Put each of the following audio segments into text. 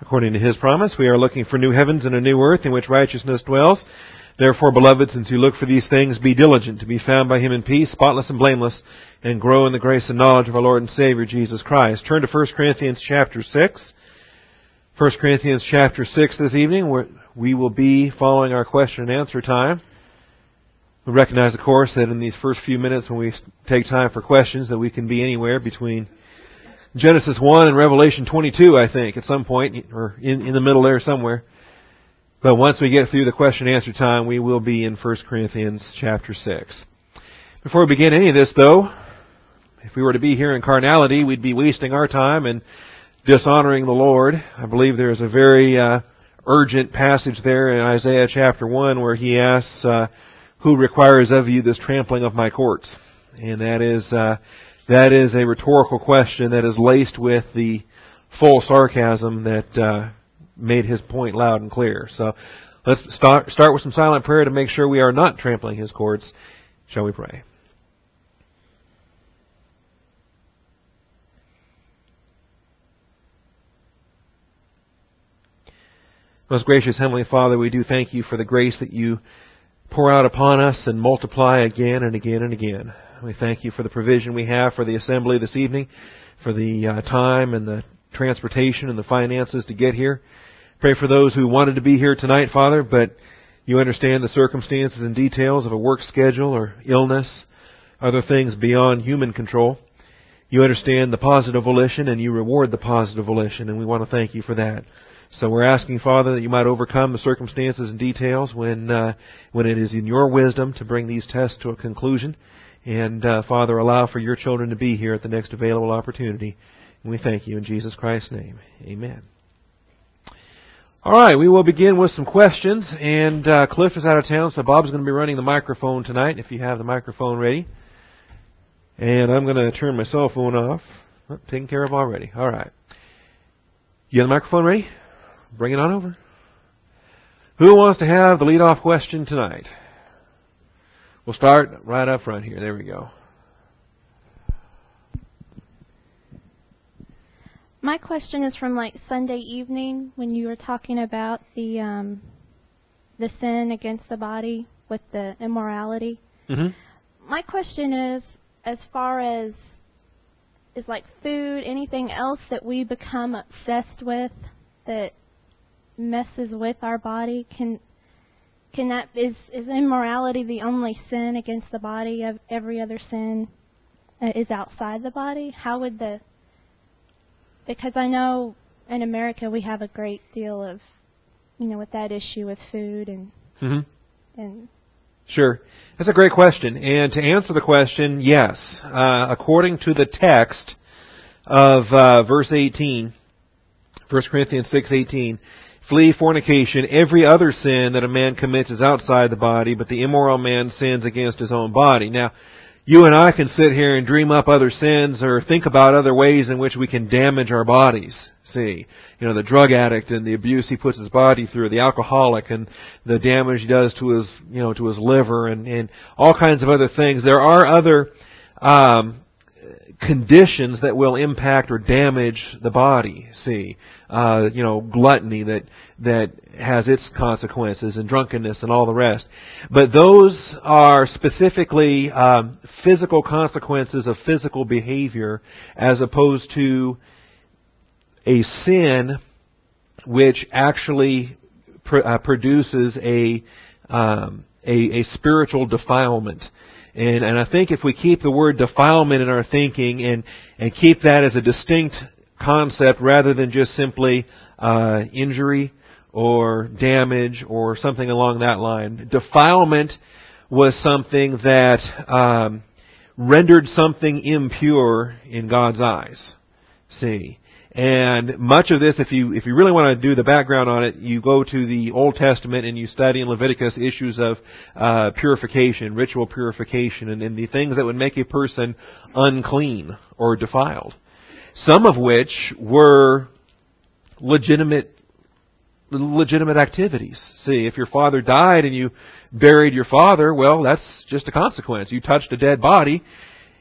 According to His promise, we are looking for new heavens and a new earth in which righteousness dwells. Therefore, beloved, since you look for these things, be diligent to be found by Him in peace, spotless and blameless, and grow in the grace and knowledge of our Lord and Savior, Jesus Christ. Turn to 1 Corinthians chapter 6. 1 Corinthians chapter 6 this evening, where we will be following our question and answer time. We recognize, of course, that in these first few minutes when we take time for questions, that we can be anywhere between Genesis 1 and Revelation 22, I think, at some point, or in the middle there somewhere. But once we get through the question and answer time, we will be in 1 Corinthians chapter 6. Before we begin any of this, though, if we were to be here in carnality, we'd be wasting our time and dishonoring the Lord. I believe there's a very urgent passage there in Isaiah chapter 1 where He asks, who requires of you this trampling of my courts? And that is a rhetorical question that is laced with the full sarcasm that made His point loud and clear. So let's start with some silent prayer to make sure we are not trampling His courts. Shall we pray? Most gracious Heavenly Father, we do thank You for the grace that You pour out upon us and multiply again and again and again. We thank You for the provision we have for the assembly this evening, for the time and the transportation and the finances to get here. Pray for those who wanted to be here tonight, Father, but You understand the circumstances and details of a work schedule or illness, other things beyond human control. You understand the positive volition and You reward the positive volition, and we want to thank You for that. So we're asking, Father, that You might overcome the circumstances and details when it is in Your wisdom to bring these tests to a conclusion. And, Father, allow for Your children to be here at the next available opportunity. And we thank You in Jesus Christ's name. Amen. All right, we will begin with some questions. And Cliff is out of town, so Bob's going to be running the microphone tonight, if you have the microphone ready. And I'm going to turn my cell phone off. Oh, taken care of already. All right. You have the microphone ready? Bring it on over. Who wants to have the lead-off question tonight? We'll start right up front here. There we go. My question is from Sunday evening when you were talking about the sin against the body with the immorality. Mm-hmm. My question is, as far as is food, anything else that we become obsessed with that messes with our body, is immorality the only sin against the body? Of every other sin is outside the body? How would because I know in America we have a great deal of, with that issue with food and and. Sure. That's a great question. And to answer the question, yes. According to the text of verse 18, 1 Corinthians 6:18, flee fornication. Every other sin that a man commits is outside the body, but the immoral man sins against his own body. Now, you and I can sit here and dream up other sins or think about other ways in which we can damage our bodies. See, the drug addict and the abuse he puts his body through, the alcoholic and the damage he does to his, to his liver and all kinds of other things. There are other conditions that will impact or damage the body. See, gluttony that has its consequences, and drunkenness and all the rest. But those are specifically physical consequences of physical behavior, as opposed to a sin which actually produces a spiritual defilement. And I think if we keep the word defilement in our thinking and keep that as a distinct concept rather than just simply injury or damage or something along that line. Defilement was something that rendered something impure in God's eyes. See. And much of this, if you really want to do the background on it, you go to the Old Testament and you study in Leviticus issues of purification, ritual purification, and the things that would make a person unclean or defiled. Some of which were legitimate activities. See, if your father died and you buried your father, well, that's just a consequence. You touched a dead body,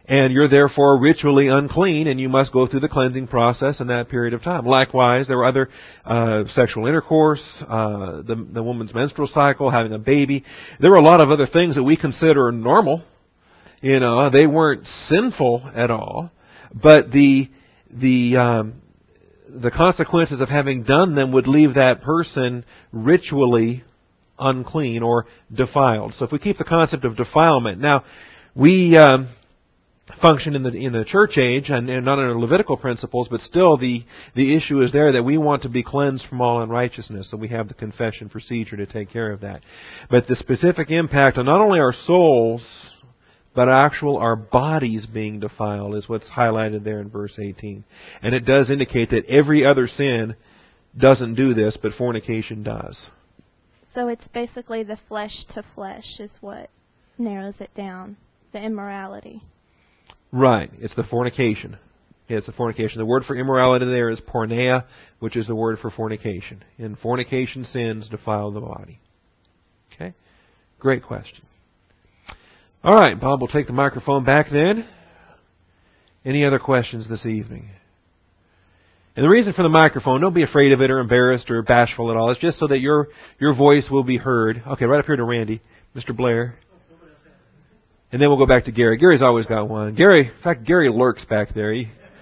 And you're therefore ritually unclean, and you must go through the cleansing process in that period of time. Likewise, there were other sexual intercourse, the woman's menstrual cycle, having a baby. There were a lot of other things that we consider normal. They weren't sinful at all, but the consequences of having done them would leave that person ritually unclean or defiled. So if we keep the concept of defilement, now we function in the church age and not under Levitical principles, but still the issue is there that we want to be cleansed from all unrighteousness, so we have the confession procedure to take care of that. But the specific impact on not only our souls, but our bodies being defiled is what's highlighted there in verse 18. And it does indicate that every other sin doesn't do this, but fornication does. So it's basically the flesh to flesh is what narrows it down, the immorality. Right. It's the fornication. It's the fornication. The word for immorality there is porneia, which is the word for fornication. And fornication sins defile the body. Okay? Great question. All right, Bob, we'll take the microphone back then. Any other questions this evening? And the reason for the microphone, don't be afraid of it or embarrassed or bashful at all. It's just so that your voice will be heard. Okay, right up here to Randy. Mr. Blair. And then we'll go back to Gary. Gary's always got one. In fact, Gary lurks back there.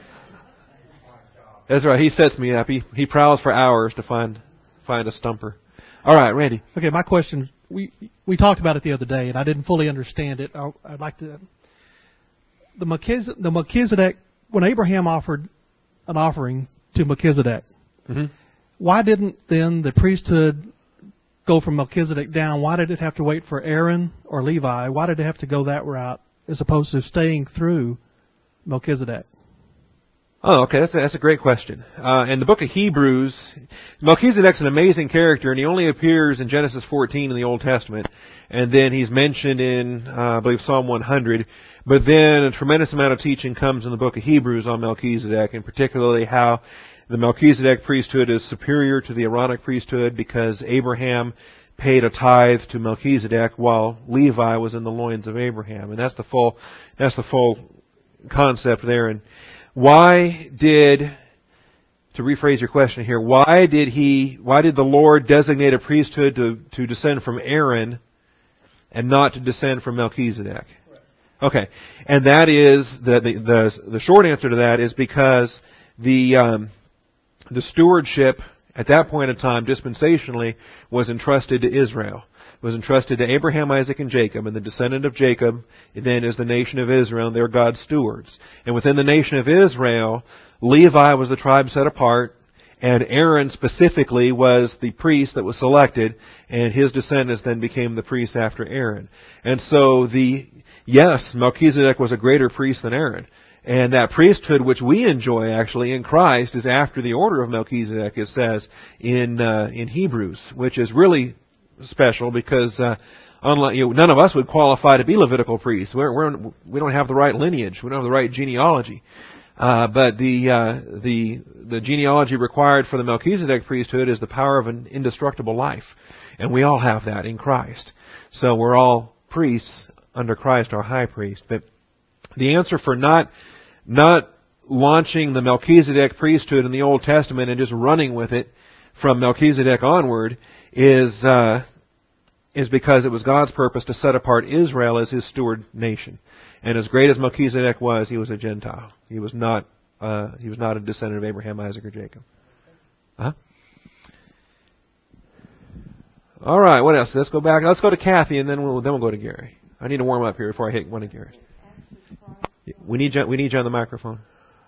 That's right. He sets me up. He prowls for hours to find a stumper. All right, Randy. Okay, my question, we talked about it the other day, and I didn't fully understand it. I'd like to... The Melchizedek, when Abraham offered an offering to Melchizedek, why didn't then the priesthood go from Melchizedek down? Why did it have to wait for Aaron or Levi? Why did it have to go that route as opposed to staying through Melchizedek? Oh, okay. That's a great question. In the book of Hebrews, Melchizedek's an amazing character, and he only appears in Genesis 14 in the Old Testament, and then he's mentioned in, I believe, Psalm 100. But then a tremendous amount of teaching comes in the book of Hebrews on Melchizedek, and particularly how the Melchizedek priesthood is superior to the Aaronic priesthood because Abraham paid a tithe to Melchizedek while Levi was in the loins of Abraham, and that's the full concept there. And to rephrase your question here, why did the Lord designate a priesthood to descend from Aaron and not to descend from Melchizedek? Okay, and that is the short answer to that is because the stewardship at that point in time, dispensationally, was entrusted to Israel. It was entrusted to Abraham, Isaac, and Jacob, and the descendant of Jacob then is the nation of Israel, and they're God's stewards. And within the nation of Israel, Levi was the tribe set apart, and Aaron specifically was the priest that was selected, and his descendants then became the priests after Aaron. And so Melchizedek was a greater priest than Aaron. And that priesthood which we enjoy actually in Christ is after the order of Melchizedek, it says in Hebrews, which is really special because unlike none of us would qualify to be Levitical priests. We don't have the right lineage. We don't have the right genealogy. But the genealogy required for the Melchizedek priesthood is the power of an indestructible life, and we all have that in Christ. So we're all priests under Christ, our high priest. But the answer for not launching the Melchizedek priesthood in the Old Testament and just running with it from Melchizedek onward is because it was God's purpose to set apart Israel as His steward nation. And as great as Melchizedek was, he was a Gentile. He was not a descendant of Abraham, Isaac, or Jacob. All right. What else? Let's go back. Let's go to Kathy, and then we'll go to Gary. I need to warm up here before I hit one of Gary's. We need you on the microphone.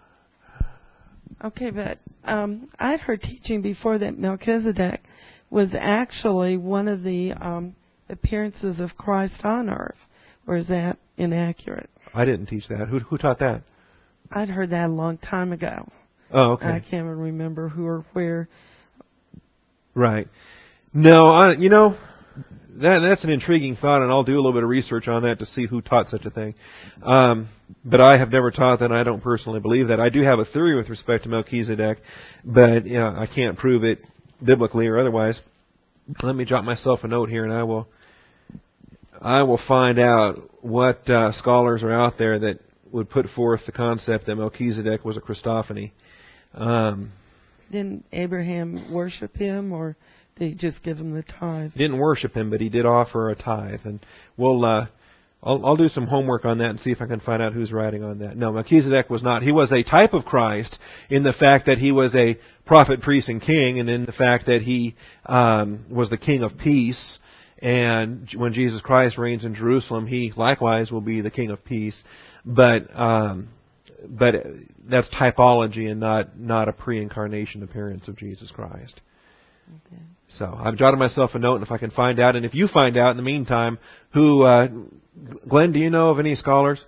Okay, but I'd heard teaching before that Melchizedek was actually one of the appearances of Christ on earth, or is that inaccurate? I didn't teach that. Who taught that? I'd heard that a long time ago. Oh, okay. I can't even remember who or where. Right. No, that's an intriguing thought, and I'll do a little bit of research on that to see who taught such a thing. But I have never taught that, and I don't personally believe that. I do have a theory with respect to Melchizedek, but I can't prove it biblically or otherwise. Let me jot myself a note here, and I will find out what scholars are out there that would put forth the concept that Melchizedek was a Christophany. Didn't Abraham worship him, or did he just give him the tithe? He didn't worship him, but he did offer a tithe. And we'll, I'll do some homework on that and see if I can find out who's writing on that. No, Melchizedek was not. He was a type of Christ in the fact that he was a prophet, priest, and king, and in the fact that he was the king of peace. And when Jesus Christ reigns in Jerusalem, he likewise will be the king of peace. But that's typology and not a pre-incarnation appearance of Jesus Christ. Okay. So I've jotted myself a note, and if I can find out, and if you find out in the meantime, who, Glenn, do you know of any scholars?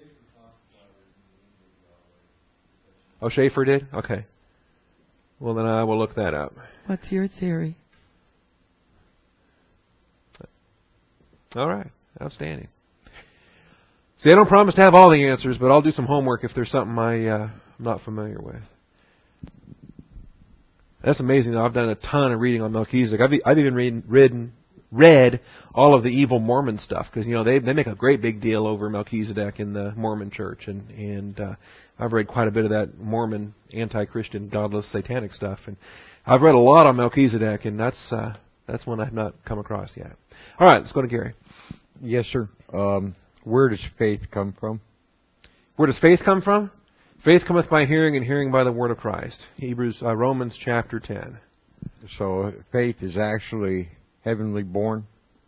Oh, Schaefer did? Okay. Well, then I will look that up. What's your theory? All right. Outstanding. See, I don't promise to have all the answers, but I'll do some homework if there's something I'm not familiar with. That's amazing, though. I've done a ton of reading on Melchizedek. I've even read all of the evil Mormon stuff, because, you know, they make a great big deal over Melchizedek in the Mormon church, and I've read quite a bit of that Mormon anti-Christian, godless, satanic stuff, and I've read a lot on Melchizedek, and that's one I've not come across yet. All right, let's go to Gary. Yes, sir. Where does faith come from? Where does faith come from? Faith cometh by hearing, and hearing by the word of Christ. Romans chapter 10. So faith is actually heavenly born?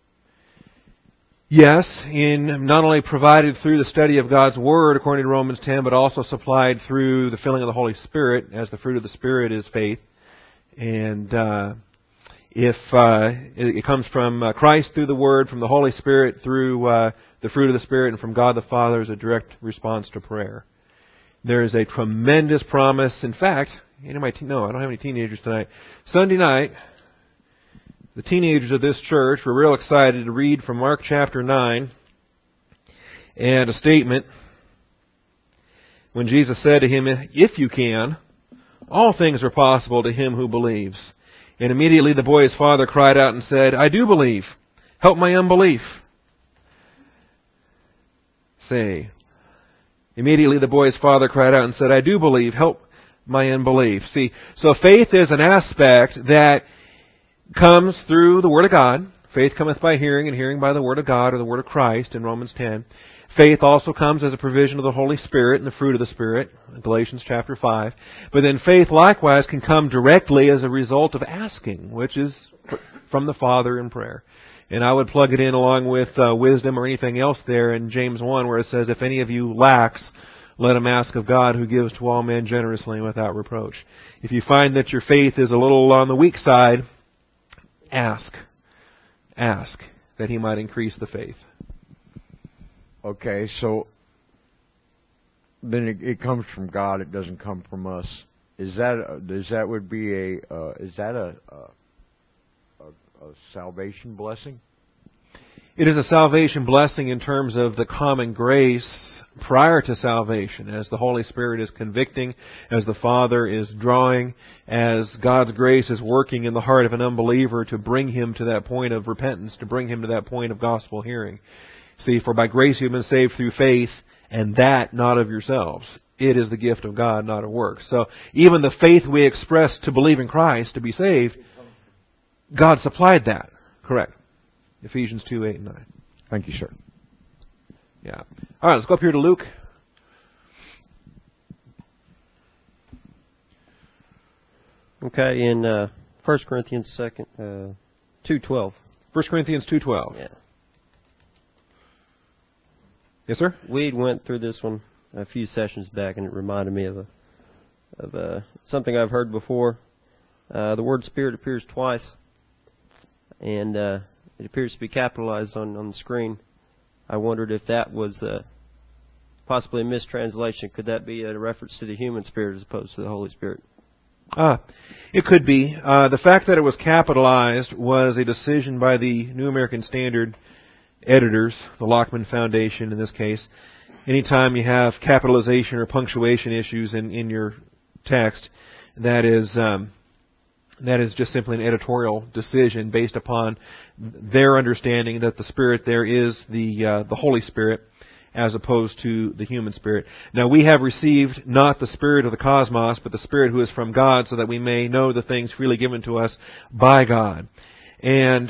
Yes, in not only provided through the study of God's Word, according to Romans 10, but also supplied through the filling of the Holy Spirit, as the fruit of the Spirit is faith. And if it comes from Christ through the Word, from the Holy Spirit through the fruit of the Spirit, and from God the Father as a direct response to prayer. There is a tremendous promise. In fact, I don't have any teenagers tonight. Sunday night, the teenagers of this church were real excited to read from Mark chapter 9 and a statement when Jesus said to him, "If you can, all things are possible to him who believes." And immediately the boy's father cried out and said, "I do believe. Help my unbelief." Say, immediately the boy's father cried out and said, "I do believe. Help my unbelief." See, so faith is an aspect that comes through the Word of God. Faith cometh by hearing, and hearing by the Word of God, or the Word of Christ in Romans 10. Faith also comes as a provision of the Holy Spirit and the fruit of the Spirit, in Galatians chapter 5. But then faith likewise can come directly as a result of asking, which is from the Father in prayer. And I would plug it in along with wisdom or anything else there in James 1, where it says, "If any of you lacks, let him ask of God, who gives to all men generously and without reproach." If you find that your faith is a little on the weak side, ask that he might increase the faith. Okay, so then it comes from God. It doesn't come from us. Is that a salvation blessing? It is a salvation blessing in terms of the common grace prior to salvation, as the Holy Spirit is convicting, as the Father is drawing, as God's grace is working in the heart of an unbeliever to bring him to that point of repentance, to bring him to that point of gospel hearing. See, for by grace you have been saved through faith, and that not of yourselves. It is the gift of God, not of works. So even the faith we express to believe in Christ, to be saved, God supplied that. Correct. Ephesians 2, 8, and 9. Thank you, sir. Yeah. All right, let's go up here to Luke. Okay, in 1 Corinthians 2:12. 1 Corinthians 2:12. Yeah. Yes, sir? We went through this one a few sessions back, and it reminded me of something I've heard before. The word Spirit appears twice, and it appears to be capitalized on the screen. I wondered if that was possibly a mistranslation. Could that be a reference to the human spirit as opposed to the Holy Spirit? It could be. The fact that it was capitalized was a decision by the New American Standard editors, the Lockman Foundation in this case. Anytime you have capitalization or punctuation issues in your text, that is just simply an editorial decision based upon their understanding that the Spirit there is the Holy Spirit, as opposed to the human spirit. Now we have received not the spirit of the cosmos, but the Spirit who is from God, so that we may know the things freely given to us by God. And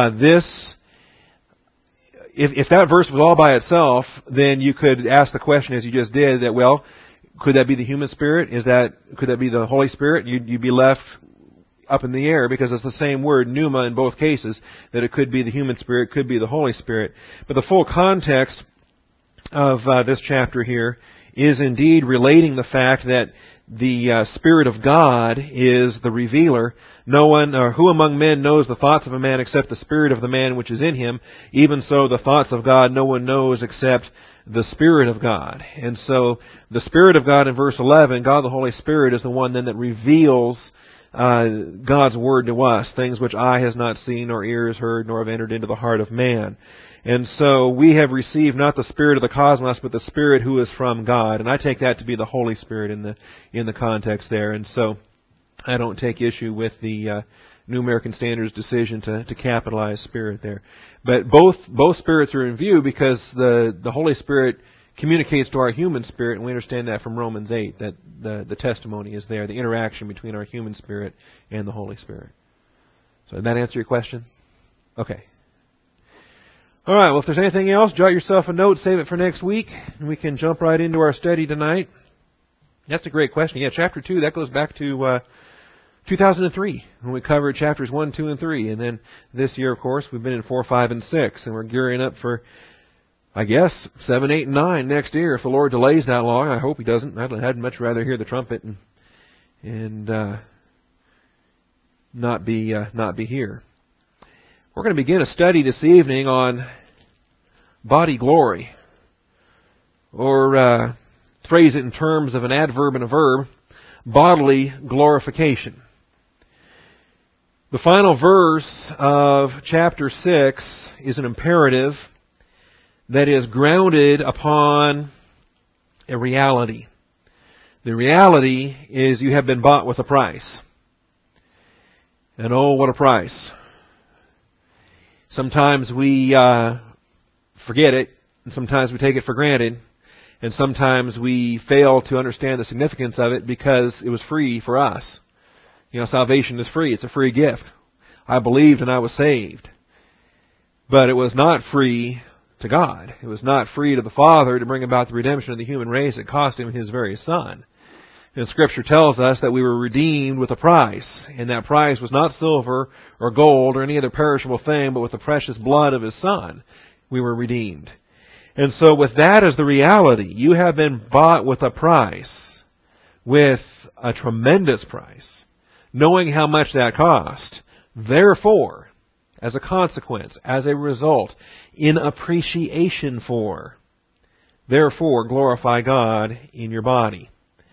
if that verse was all by itself, then you could ask the question, as you just did, that, well, could that be the human spirit? Could that be the Holy Spirit? You'd be left up in the air, because it's the same word, pneuma, in both cases, that it could be the human spirit, could be the Holy Spirit. But the full context of this chapter here is indeed relating the fact that the Spirit of God is the revealer. No one, or who among men knows the thoughts of a man except the spirit of the man which is in him? Even so, the thoughts of God no one knows except the Spirit of God. And so, the Spirit of God in verse 11, God the Holy Spirit, is the one then that reveals God's Word to us, things which eye has not seen, nor ear has heard, nor have entered into the heart of man. And so we have received not the spirit of the cosmos, but the Spirit who is from God. And I take that to be the Holy Spirit in the context there. And so I don't take issue with the New American Standard's decision to capitalize Spirit there. But both spirits are in view, because the Holy Spirit communicates to our human spirit, and we understand that from Romans 8, that the testimony is there, the interaction between our human spirit and the Holy Spirit. So did that answer your question? Okay. All right, well, if there's anything else, jot yourself a note, save it for next week, and we can jump right into our study tonight. That's a great question. Yeah, chapter 2, that goes back to 2003, when we covered chapters 1, 2, and 3. And then this year, of course, we've been in 4, 5, and 6, and we're gearing up for, I guess, 7, 8, and 9 next year, if the Lord delays that long. I hope He doesn't. I'd much rather hear the trumpet and not be here. We're going to begin a study this evening on body glory, or phrase it in terms of an adverb and a verb, bodily glorification. The final verse of chapter 6 is an imperative that is grounded upon a reality. The reality is you have been bought with a price. And oh, what a price. Sometimes we forget it, and sometimes we take it for granted, and sometimes we fail to understand the significance of it because it was free for us. You know, salvation is free. It's a free gift. I believed and I was saved. But it was not free to God. It was not free to the Father to bring about the redemption of the human race. It cost Him His very Son. And Scripture tells us that we were redeemed with a price. And that price was not silver or gold or any other perishable thing, but with the precious blood of His Son, we were redeemed. And so with that as the reality, you have been bought with a price, with a tremendous price, knowing how much that cost. Therefore, as a consequence, as a result, in appreciation for, therefore glorify God in your body.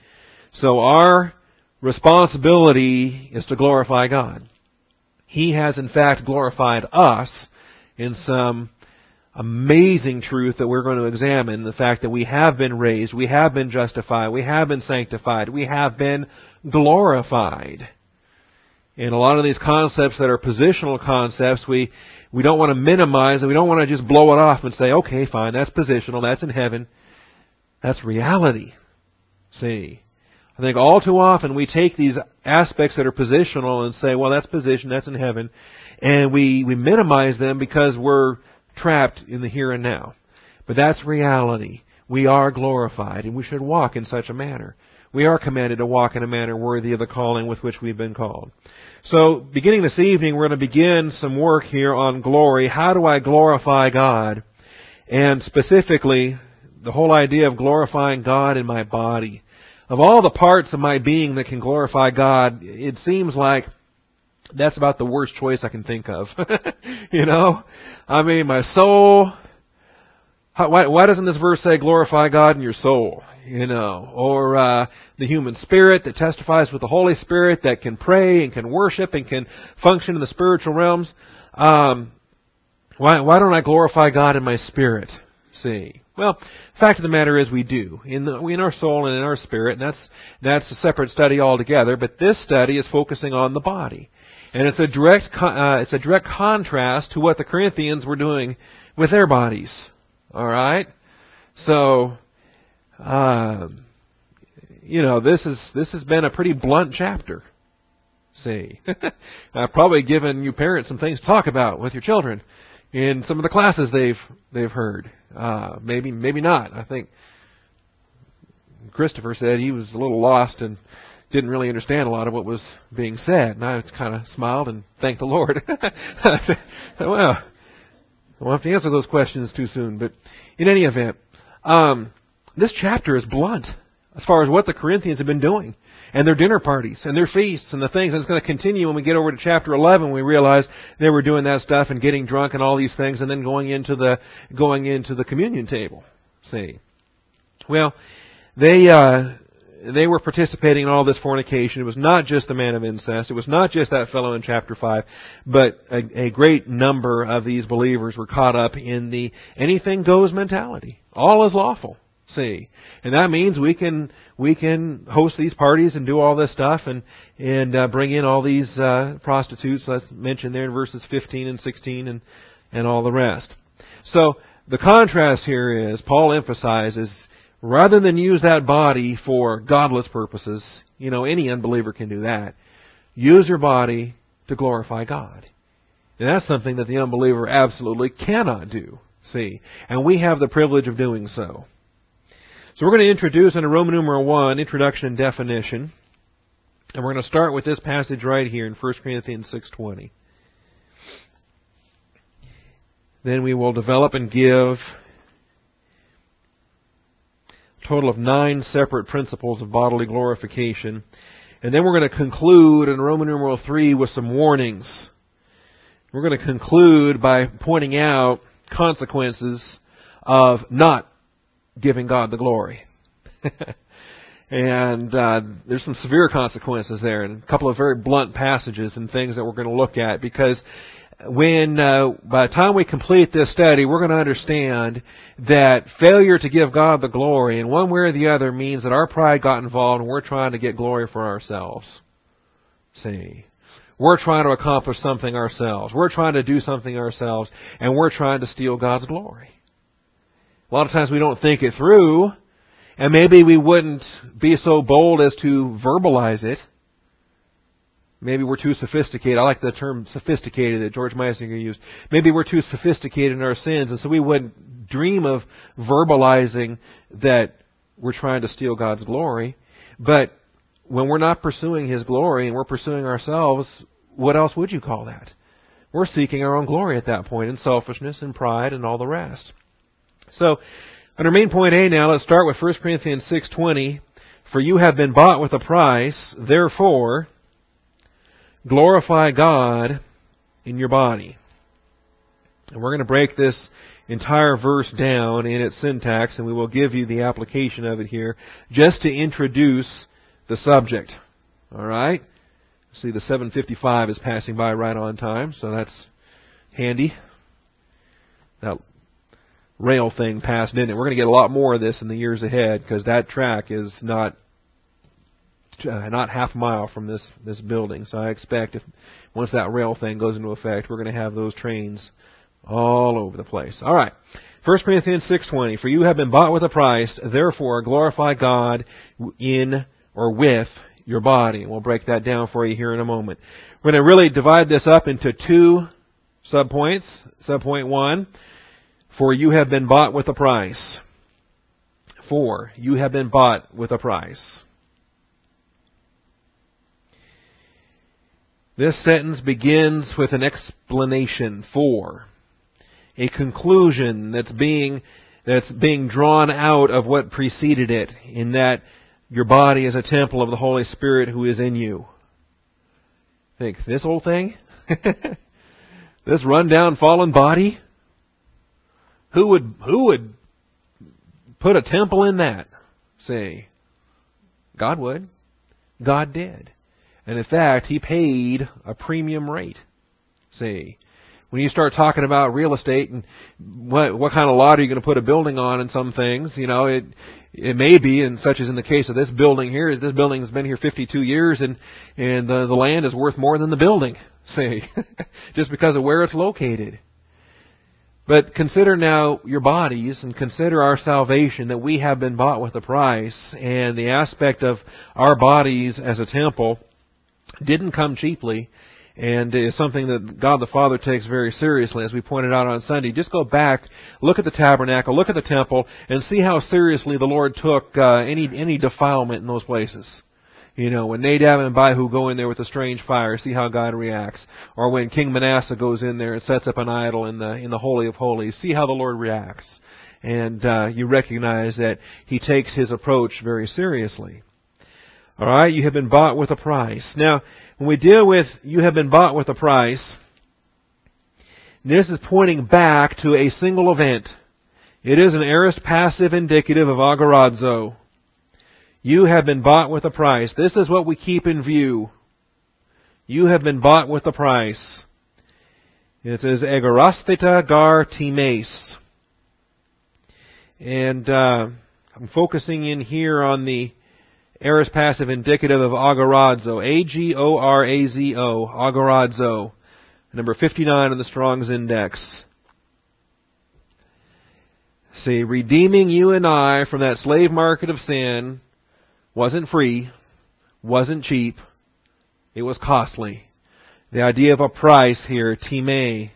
So our responsibility is to glorify God. He has in fact glorified us in some amazing truth that we're going to examine. The fact that we have been raised, we have been justified, we have been sanctified, we have been glorified. And a lot of these concepts that are positional concepts, we don't want to minimize and we don't want to just blow it off and say, okay, fine, that's positional, that's in heaven. That's reality. See? I think all too often we take these aspects that are positional and say, well, that's position, that's in heaven, and we minimize them because we're trapped in the here and now. But that's reality. We are glorified, and we should walk in such a manner. We are commanded to walk in a manner worthy of the calling with which we've been called. So, beginning this evening, we're going to begin some work here on glory. How do I glorify God? And specifically, the whole idea of glorifying God in my body. Of all the parts of my being that can glorify God, it seems like that's about the worst choice I can think of. You know? I mean, my soul. Why doesn't this verse say glorify God in your soul? You know? Or the human spirit that testifies with the Holy Spirit that can pray and can worship and can function in the spiritual realms. Why don't I glorify God in my spirit? See? Well, fact of the matter is we do. In our soul and in our spirit, and that's a separate study altogether, but this study is focusing on the body. And it's a direct contrast to what the Corinthians were doing with their bodies. All right? So, this has been a pretty blunt chapter. See, I've probably given you parents some things to talk about with your children in some of the classes they've heard. Maybe not. I think Christopher said he was a little lost and didn't really understand a lot of what was being said, and I kind of smiled and thanked the Lord. Well, I won't have to answer those questions too soon, but in any event, this chapter is blunt as far as what the Corinthians have been doing, and their dinner parties, and their feasts, and the things. And it's going to continue when we get over to chapter 11. We realize they were doing that stuff and getting drunk and all these things, and then going into the communion table. See, well, they were participating in all this fornication. It was not just the man of incest. It was not just that fellow in chapter 5, but a great number of these believers were caught up in the anything goes mentality. All is lawful. See, and that means we can host these parties and do all this stuff and bring in all these prostitutes. Let's mention there in verses 15 and 16 and all the rest. So the contrast here is Paul emphasizes, rather than use that body for godless purposes, any unbeliever can do that. Use your body to glorify God. And that's something that the unbeliever absolutely cannot do. See, and we have the privilege of doing so. So we're going to introduce under Roman numeral 1, introduction and definition. And we're going to start with this passage right here in 1 Corinthians 6:20. Then we will develop and give a total of 9 separate principles of bodily glorification. And then we're going to conclude in Roman numeral 3 with some warnings. We're going to conclude by pointing out consequences of not giving God the glory. And there's some severe consequences there, and a couple of very blunt passages and things that we're going to look at, because when by the time we complete this study, we're going to understand that failure to give God the glory in one way or the other means that our pride got involved and we're trying to get glory for ourselves. See, we're trying to accomplish something ourselves. We're trying to do something ourselves, and we're trying to steal God's glory. A lot of times we don't think it through, and maybe we wouldn't be so bold as to verbalize it. Maybe we're too sophisticated. I like the term sophisticated that George Meisinger used. Maybe we're too sophisticated in our sins, and so we wouldn't dream of verbalizing that we're trying to steal God's glory. But when we're not pursuing His glory and we're pursuing ourselves, what else would you call that? We're seeking our own glory at that point in selfishness and pride and all the rest. So, under main point A now, let's start with 1 Corinthians 6:20. For you have been bought with a price, therefore glorify God in your body. And we're going to break this entire verse down in its syntax, and we will give you the application of it here just to introduce the subject. All right? See, the 7:55 is passing by right on time, so that's handy. That rail thing passed, didn't it? We're going to get a lot more of this in the years ahead, because that track is not half a mile from this building. So I expect once that rail thing goes into effect, we're going to have those trains all over the place. All right. 1 Corinthians 6:20. For you have been bought with a price, therefore glorify God in or with your body. And we'll break that down for you here in a moment. We're going to really divide this up into 2 subpoints. Subpoint 1. For you have been bought with a price. For you have been bought with a price. This sentence begins with an explanation for, a conclusion that's being drawn out of what preceded it, in that your body is a temple of the Holy Spirit who is in you. Think, this old thing? This run-down, fallen body? Who would put a temple in that? Say, God would. God did. And in fact, He paid a premium rate. See, when you start talking about real estate and what kind of lot are you going to put a building on and some things, it may be, and such as in the case of this building here, this building has been here 52 years and the land is worth more than the building, see, just because of where it's located. But consider now your bodies and consider our salvation, that we have been bought with a price, and the aspect of our bodies as a temple didn't come cheaply, and is something that God the Father takes very seriously, as we pointed out on Sunday. Just go back, look at the tabernacle, look at the temple, and see how seriously the Lord took any defilement in those places. You know, when Nadab and Abihu go in there with a strange fire, see how God reacts. Or when King Manasseh goes in there and sets up an idol in the Holy of Holies, see how the Lord reacts. And you recognize that He takes His approach very seriously. All right, you have been bought with a price. Now, when we deal with you have been bought with a price, this is pointing back to a single event. It is an aorist passive indicative of agorazo. You have been bought with a price. This is what we keep in view. You have been bought with a price. It says agorastheta gar times. And I'm focusing in here on the aorist passive indicative of agorazo. A-G-O-R-A-Z-O. Agorazo. Number 59 in the Strong's Index. See, redeeming you and I from that slave market of sin wasn't free, wasn't cheap, it was costly. The idea of a price here, time,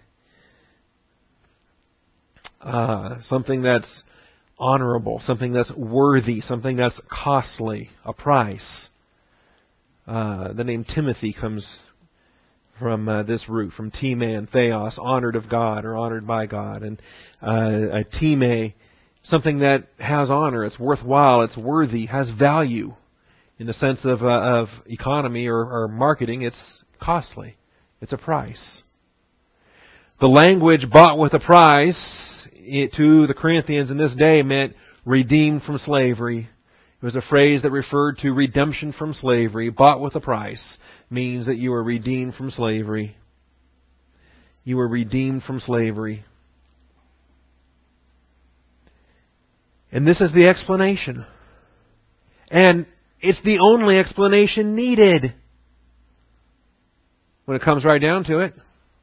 something that's honorable, something that's worthy, something that's costly, a price. The name Timothy comes from this root, from time, theos, honored of God or honored by God, and time, something that has honor, it's worthwhile, it's worthy, has value. In the sense of economy or marketing, it's costly. It's a price. The language bought with a price to the Corinthians in this day meant redeemed from slavery. It was a phrase that referred to redemption from slavery. Bought with a price means that you were redeemed from slavery. You were redeemed from slavery. And this is the explanation. And it's the only explanation needed when it comes right down to it.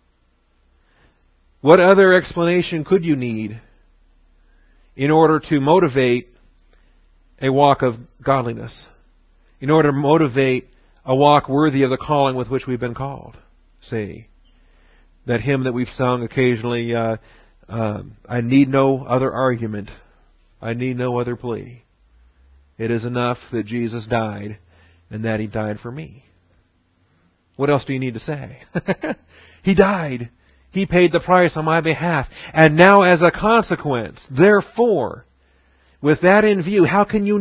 What other explanation could you need in order to motivate a walk of godliness? In order to motivate a walk worthy of the calling with which we've been called? See, that hymn that we've sung occasionally, I need no other argument. I need no other plea. It is enough that Jesus died and that He died for me. What else do you need to say? He died. He paid the price on my behalf. And now as a consequence, therefore, with that in view, how can you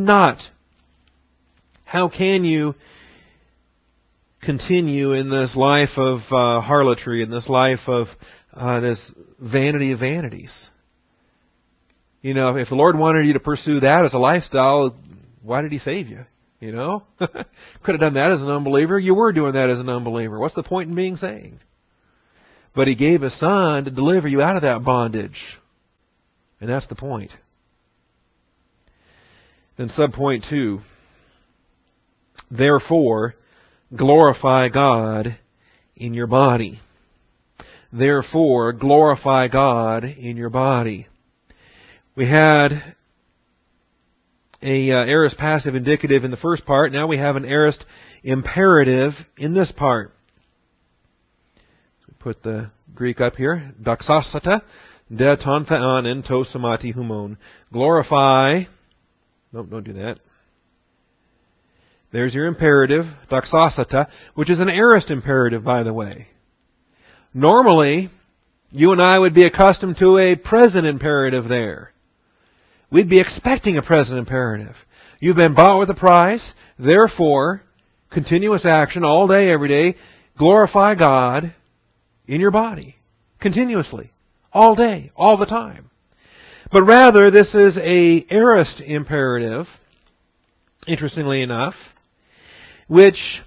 continue in this life of harlotry, in this life of this vanity of vanities? You know, if the Lord wanted you to pursue that as a lifestyle, why did He save you? You know? Could have done that as an unbeliever. You were doing that as an unbeliever. What's the point in being saved? But He gave His Son to deliver you out of that bondage. And that's the point. Then subpoint 2. Therefore, glorify God in your body. Therefore, glorify God in your body. We had a aorist passive indicative in the first part. Now we have an aorist imperative in this part. So put the Greek up here. Doxosata de ton theon en to somati humon. Glorify. Nope, don't do that. There's your imperative, doxosata, which is an aorist imperative, by the way. Normally, you and I would be accustomed to a present imperative there. We'd be expecting a present imperative. You've been bought with a price, therefore, continuous action all day, every day, glorify God in your body. Continuously. All day. All the time. But rather, this is a aorist imperative, interestingly enough, which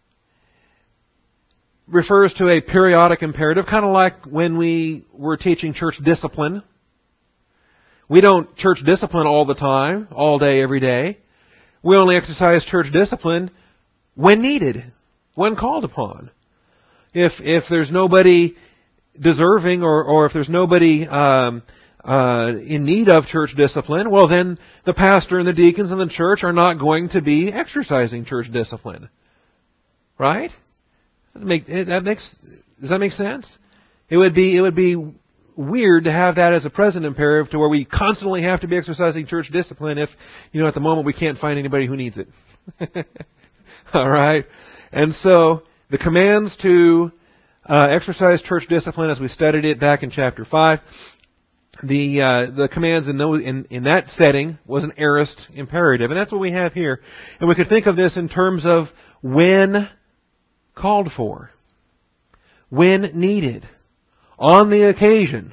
refers to a periodic imperative, kind of like when we were teaching church discipline. We don't church discipline all the time, all day, every day. We only exercise church discipline when needed, when called upon. If there's nobody deserving or if there's nobody in need of church discipline, well then the pastor and the deacons in the church are not going to be exercising church discipline. Right? Does that make sense? It would be weird to have that as a present imperative to where we constantly have to be exercising church discipline if, at the moment we can't find anybody who needs it. All right? And so the commands to exercise church discipline, as we studied it back in chapter 5, the commands in that setting was an aorist imperative, and that's what we have here. And we could think of this in terms of when called for, when needed, on the occasion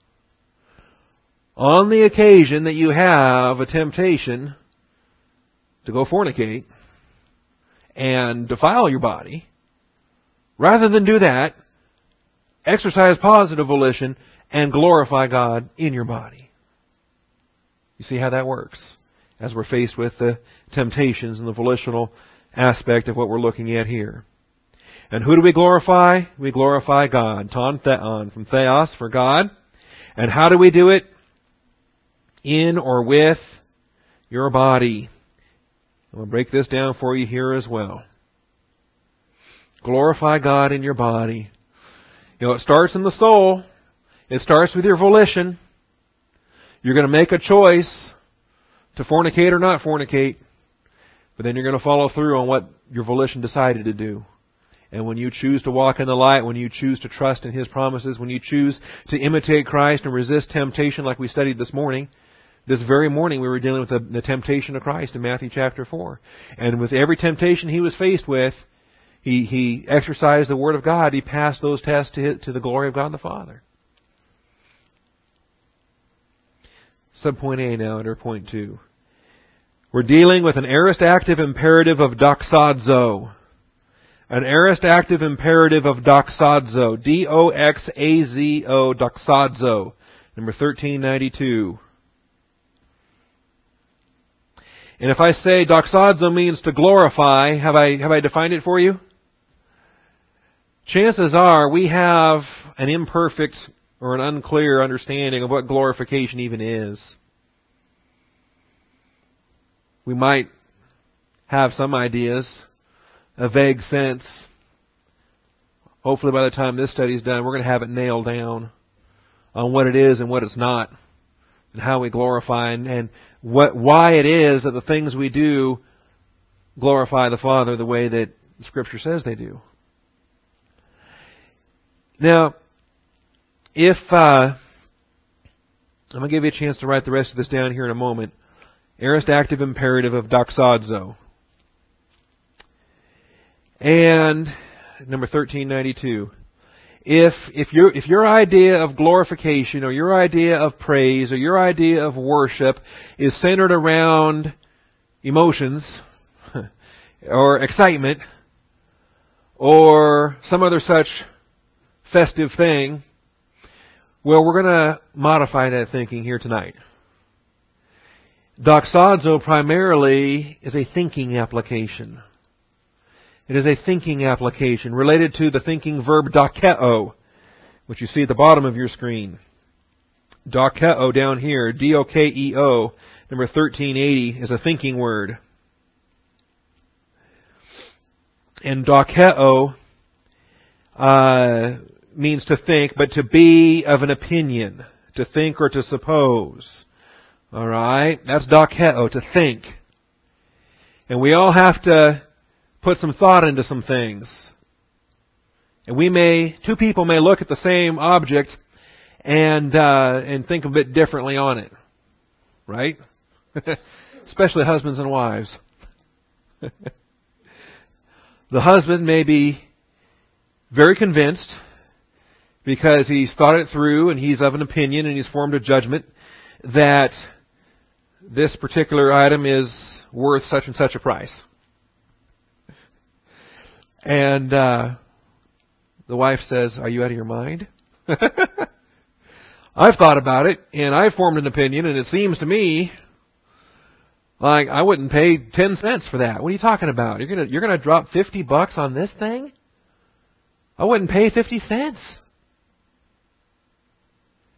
that you have a temptation to go fornicate and defile your body, rather than do that, exercise positive volition and glorify God in your body. You see how that works as we're faced with the temptations and the volitional aspect of what we're looking at here. And who do we glorify? We glorify God. Ton theon, from theos, for God. And how do we do it? In or with your body. I'm going to break this down for you here as well. Glorify God in your body. It starts in the soul. It starts with your volition. You're going to make a choice to fornicate or not fornicate, but then you're going to follow through on what your volition decided to do. And when you choose to walk in the light, when you choose to trust in His promises, when you choose to imitate Christ and resist temptation like we studied this morning, this very morning we were dealing with the temptation of Christ in Matthew chapter 4. And with every temptation He was faced with, He exercised the Word of God. He passed those tests to the glory of God the Father. Subpoint A now under point 2. We're dealing with an aorist active imperative of doxazo. An aorist active imperative of doxazo. D-O-X-A-Z-O, doxazo. Number 1392. And if I say doxazo means to glorify, have I defined it for you? Chances are we have an imperfect or an unclear understanding of what glorification even is. We might have some ideas, a vague sense. Hopefully by the time this study is done, we're going to have it nailed down on what it is and what it's not, and how we glorify and why it is that the things we do glorify the Father the way that the Scripture says they do. Now, if I'm going to give you a chance to write the rest of this down here in a moment. Aorist active imperative of doxazo. And number 1392. If your idea of glorification or your idea of praise or your idea of worship is centered around emotions or excitement or some other such festive thing, well, we're going to modify that thinking here tonight. Doxazo primarily is a thinking application. It is a thinking application related to the thinking verb dokeo, which you see at the bottom of your screen. Dokeo down here, D-O-K-E-O, number 1380, is a thinking word. And dokeo means to think, but to be of an opinion, to think or to suppose. All right? That's dokeo, to think. And we all have to put some thought into some things. And two people may look at the same object and think a bit differently on it. Right? Especially husbands and wives. The husband may be very convinced because he's thought it through and he's of an opinion and he's formed a judgment that this particular item is worth such and such a price. And the wife says, "Are you out of your mind?" I've thought about it and I've formed an opinion, and it seems to me like I wouldn't pay 10 cents for that. What are you talking about? You're gonna drop $50 on this thing? I wouldn't pay 50 cents.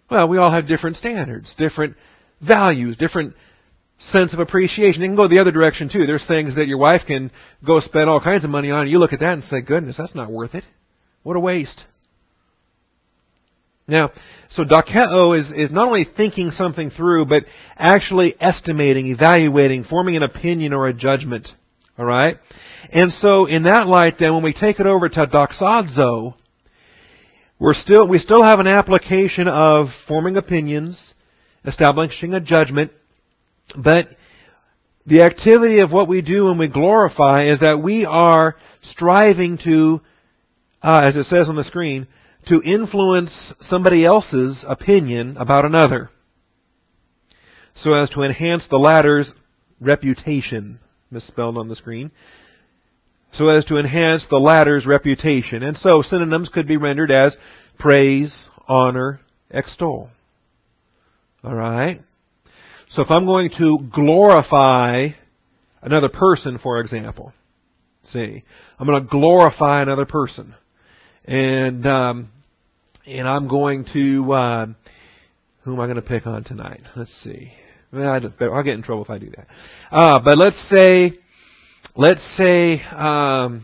Well, we all have different standards, different values, different sense of appreciation. It can go the other direction too. There's things that your wife can go spend all kinds of money on, and you look at that and say, goodness, that's not worth it. What a waste. Now, so dokeo is not only thinking something through, but actually estimating, evaluating, forming an opinion or a judgment. All right? And so in that light, then, when we take it over to doxazo, we still have an application of forming opinions, establishing a judgment, but the activity of what we do when we glorify is that we are striving to, as it says on the screen, to influence somebody else's opinion about another, so as to enhance the latter's reputation. Misspelled on the screen. So as to enhance the latter's reputation. And so synonyms could be rendered as praise, honor, extol. Alright? So if I'm going to glorify another person, for example, I'm going to glorify another person. And I'm going to, who am I going to pick on tonight? Let's see. Well, I'll get in trouble if I do that. But let's say, well,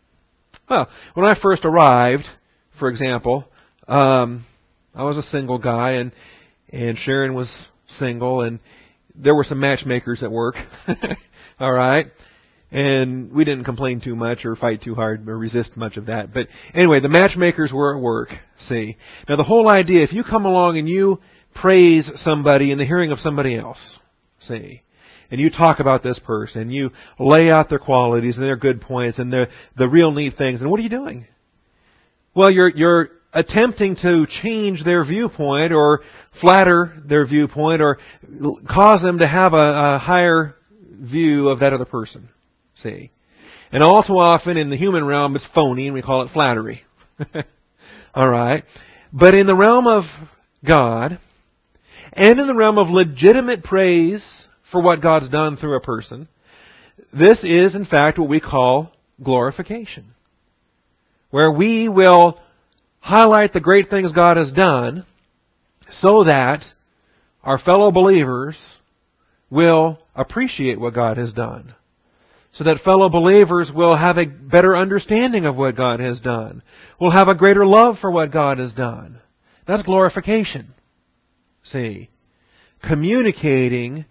when I first arrived, for example, I was a single guy and Sharon was single, and there were some matchmakers at work. All right. And we didn't complain too much or fight too hard or resist much of that. But anyway, the matchmakers were at work. See. Now the whole idea, if you come along and you praise somebody in the hearing of somebody else, see, and you talk about this person, you lay out their qualities and their good points and the real neat things, and what are you doing? Well, you're attempting to change their viewpoint or flatter their viewpoint or cause them to have a higher view of that other person. See? And all too often in the human realm it's phony and we call it flattery. Alright? But in the realm of God, and in the realm of legitimate praise for what God's done through a person, this is in fact what we call glorification. Where we will highlight the great things God has done so that our fellow believers will appreciate what God has done. So that fellow believers will have a better understanding of what God has done. Will have a greater love for what God has done. That's glorification. See? Communicating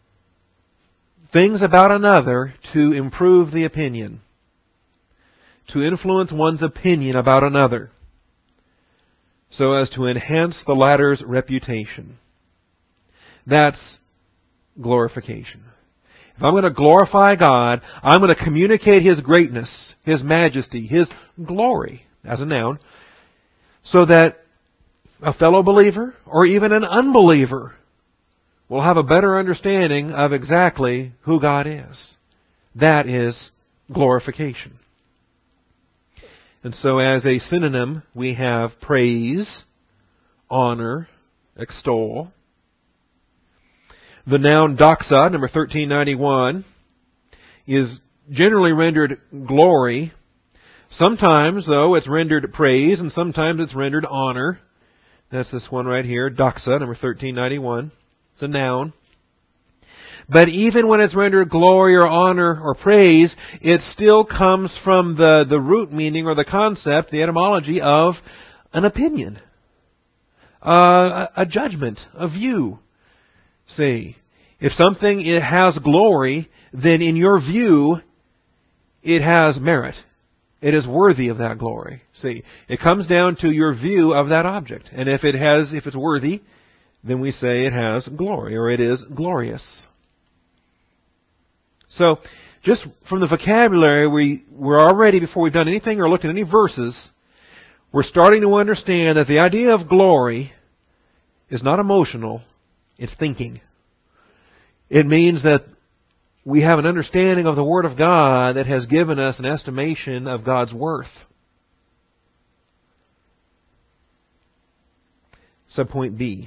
things about another to improve the opinion. To influence one's opinion about another. So as to enhance the latter's reputation. That's glorification. If I'm going to glorify God, I'm going to communicate His greatness, His majesty, His glory, as a noun, so that a fellow believer or even an unbeliever will have a better understanding of exactly who God is. That is glorification. And so as a synonym, we have praise, honor, extol. The noun doxa, number 1391, is generally rendered glory. Sometimes, though, it's rendered praise, and sometimes it's rendered honor. That's this one right here, doxa, number 1391. It's a noun. But even when it's rendered glory or honor or praise, it still comes from the root meaning or the concept, the etymology of an opinion, a judgment, a view. See, if something it has glory, then in your view, it has merit. It is worthy of that glory. See, it comes down to your view of that object. And if it's worthy, then we say it has glory, or it is glorious. So, just from the vocabulary, we're already, before we've done anything or looked at any verses, we're starting to understand that the idea of glory is not emotional, it's thinking. It means that we have an understanding of the Word of God that has given us an estimation of God's worth. Subpoint B.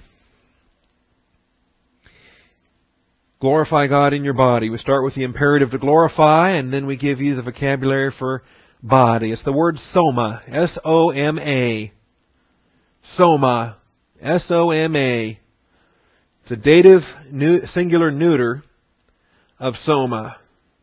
Glorify God in your body. We start with the imperative to glorify, and then we give you the vocabulary for body. It's the word soma. S-O-M-A. Soma. S-O-M-A. It's a dative singular neuter of soma.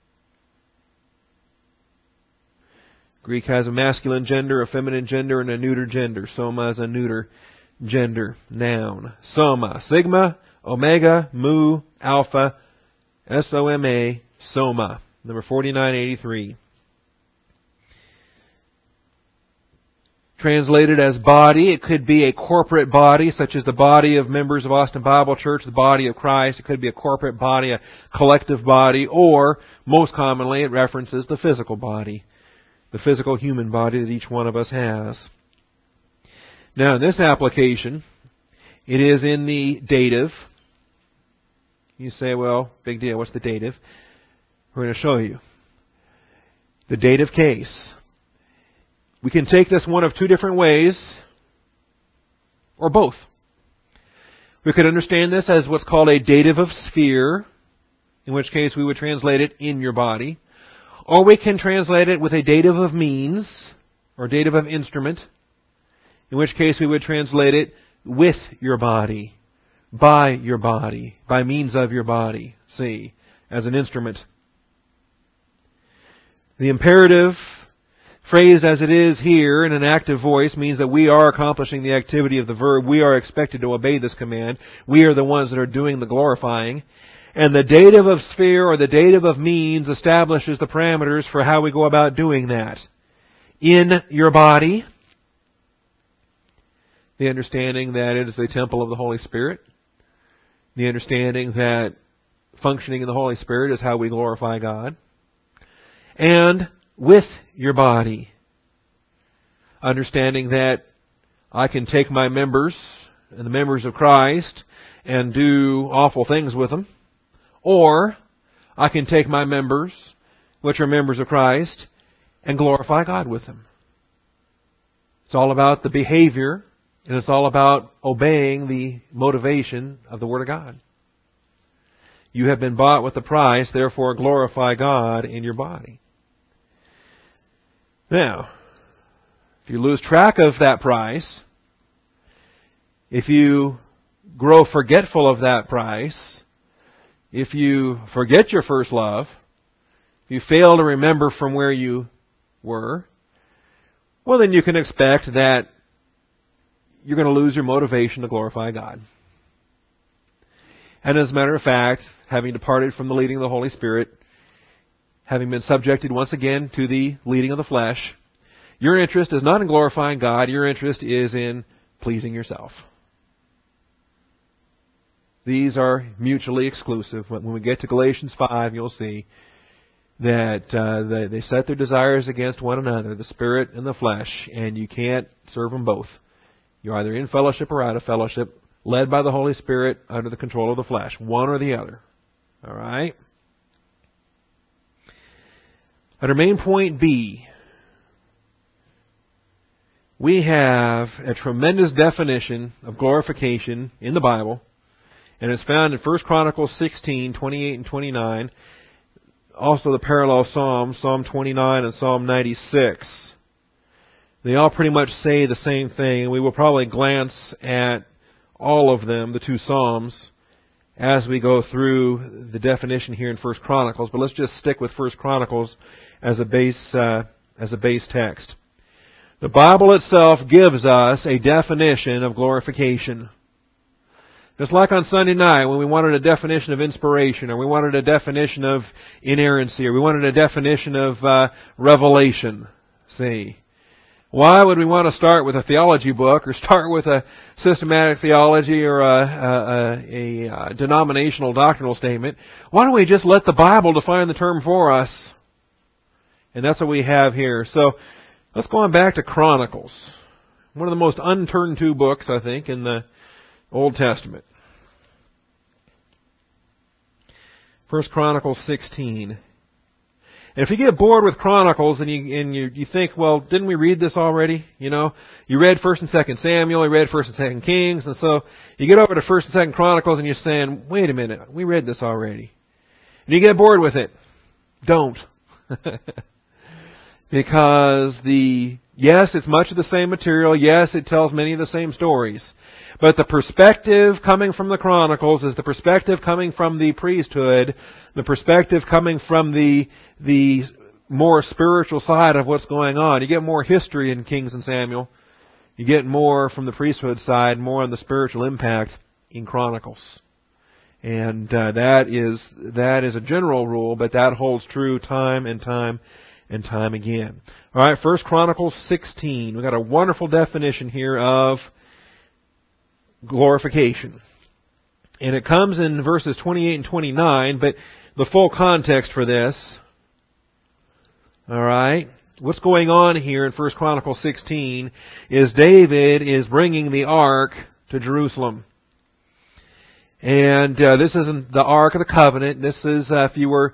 Greek has a masculine gender, a feminine gender, and a neuter gender. Soma is a neuter gender noun. Soma. Sigma, omega, mu, alpha, S-O-M-A, soma. Number 4983. Translated as body, it could be a corporate body, such as the body of members of Austin Bible Church, the body of Christ. It could be a corporate body, a collective body, or, most commonly, it references the physical body, the physical human body that each one of us has. Now, in this application, it is in the dative. You say, well, big deal, what's the dative? We're going to show you. The dative case. We can take this one of two different ways, or both. We could understand this as what's called a dative of sphere, in which case we would translate it in your body. Or we can translate it with a dative of means, or dative of instrument, in which case we would translate it with your body, by means of your body, see, as an instrument. The imperative, phrased as it is here in an active voice, means that we are accomplishing the activity of the verb. We are expected to obey this command. We are the ones that are doing the glorifying. And the dative of sphere or the dative of means establishes the parameters for how we go about doing that. In your body, the understanding that it is a temple of the Holy Spirit. The understanding that functioning in the Holy Spirit is how we glorify God. And with your body. Understanding that I can take my members and the members of Christ and do awful things with them. Or I can take my members, which are members of Christ, and glorify God with them. It's all about the behavior, and it's all about obeying the motivation of the Word of God. You have been bought with a price, therefore glorify God in your body. Now, if you lose track of that price, if you grow forgetful of that price, if you forget your first love, if you fail to remember from where you were, well, then you can expect that you're going to lose your motivation to glorify God. And as a matter of fact, having departed from the leading of the Holy Spirit, having been subjected once again to the leading of the flesh, your interest is not in glorifying God, your interest is in pleasing yourself. These are mutually exclusive. When we get to Galatians 5, you'll see that they set their desires against one another, the spirit and the flesh, and you can't serve them both. You're either in fellowship or out of fellowship, led by the Holy Spirit under the control of the flesh, one or the other. All right? Under main point B, we have a tremendous definition of glorification in the Bible, and it's found in 1 Chronicles 16, 28 and 29, also the parallel Psalms, Psalm 29 and Psalm 96. They all pretty much say the same thing, and we will probably glance at all of them, the two Psalms, as we go through the definition here in 1 Chronicles, but let's just stick with 1 Chronicles as a base text. The Bible itself gives us a definition of glorification. Just like on Sunday night when we wanted a definition of inspiration, or we wanted a definition of inerrancy, or we wanted a definition of revelation. See, why would we want to start with a theology book, or start with a systematic theology, or a denominational doctrinal statement? Why don't we just let the Bible define the term for us? And that's what we have here. So let's go on back to Chronicles. One of the most unturned to books, I think, in the Old Testament. 1 Chronicles 16. And if you get bored with Chronicles and you think, well, didn't we read this already? You know, you read 1st and 2nd Samuel, you read 1st and 2nd Kings, and so you get over to 1st and 2nd Chronicles and you're saying, wait a minute, we read this already. And you get bored with it. Don't. Because the Yes, it's much of the same material. Yes, it tells many of the same stories. But the perspective coming from the Chronicles is the perspective coming from the priesthood, the perspective coming from the more spiritual side of what's going on. You get more history in Kings and Samuel. You get more from the priesthood side, more on the spiritual impact in Chronicles. And that is a general rule, but that holds true time and time and time again. All right, 1 Chronicles 16. We've got a wonderful definition here of glorification. And it comes in verses 28 and 29, but the full context for this, all right, what's going on here in 1 Chronicles 16 is David is bringing the ark to Jerusalem. And this isn't the Ark of the Covenant. This is if you were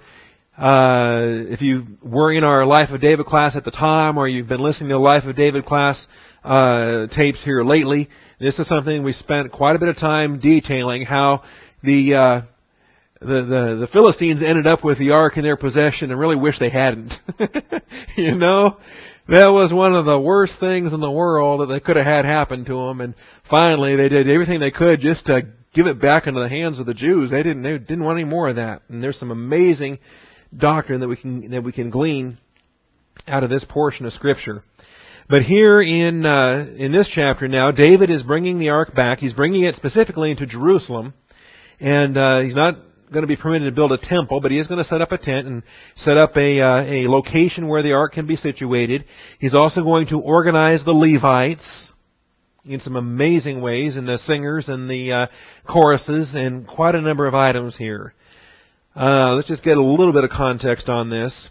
in our Life of David class at the time, or you've been listening to the Life of David class tapes here lately. This is something we spent quite a bit of time detailing, how the Philistines ended up with the ark in their possession and really wish they hadn't. You know, that was one of the worst things in the world that they could have had happen to them. And finally, they did everything they could just to give it back into the hands of the Jews. They didn't want any more of that. And there's some amazing doctrine that we can glean out of this portion of Scripture. But here in this chapter now, David is bringing the ark back. He's bringing it specifically into Jerusalem, and he's not going to be permitted to build a temple, but he is going to set up a tent and set up a location where the ark can be situated. He's also going to organize the Levites in some amazing ways, in the singers and the choruses, and quite a number of items here. Let's just get a little bit of context on this.